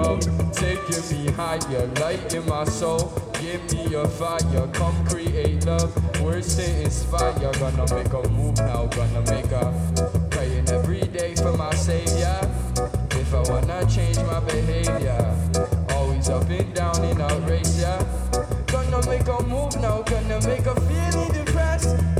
love, taking me higher, light in my soul. Give me your fire, come create love. Words to inspire, gonna make a move now, gonna make a praying every day for my savior. If I wanna change my behavior, always up and down in outrage, yeah. Gonna make a move now, gonna make a feeling depressed.